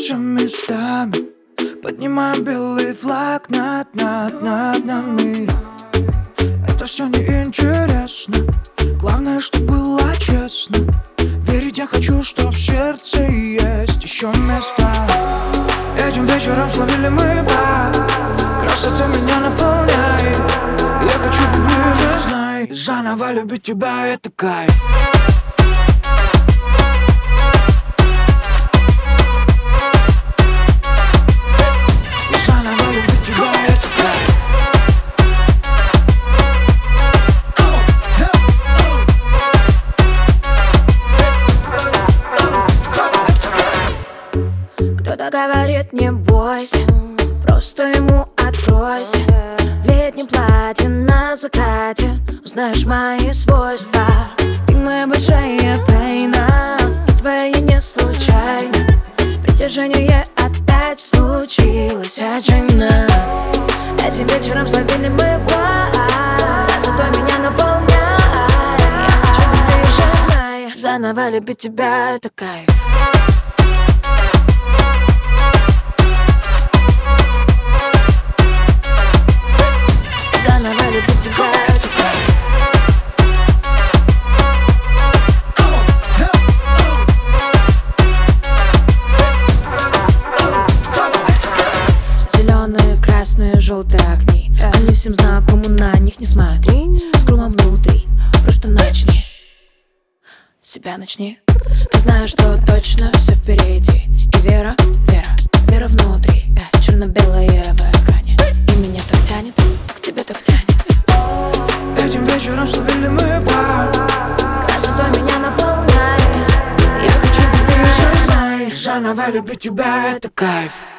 Движем местами, поднимаем белый флаг над нами. Это все неинтересно, главное, что было честно. Верить я хочу, что в сердце есть еще места. Этим вечером словили мы бар, красота меня наполняет. Я хочу быть ближе, знай, заново любить тебя — это кайф. Заново любить тебя — это кайф. Кто-то говорит, не бойся, просто ему откройся. В летнем платье на закате узнаешь мои свойства. Ты моя большая тайна, и твоя не случайно. Притяжение опять случилось отчаянно. Этим вечером словили мы бар, красотой меня наполняй. Я хочу быть ближе, знай, заново любить тебя — это кайф. Заново любить тебя — это кайф. Зеленые, красные, желтые огни, они всем знакомы, на них не смотри. С грумом внутри, просто начни. Себя начни. Ты знаешь, что точно все впереди. И вера, вера, вера внутри. Черно-белое в экране. И меня так тянет, к тебе так тянет. Этим вечером словили мы бар, Красотой меня наполняй. я хочу быть ближе, знай, заново любить тебя — это кайф.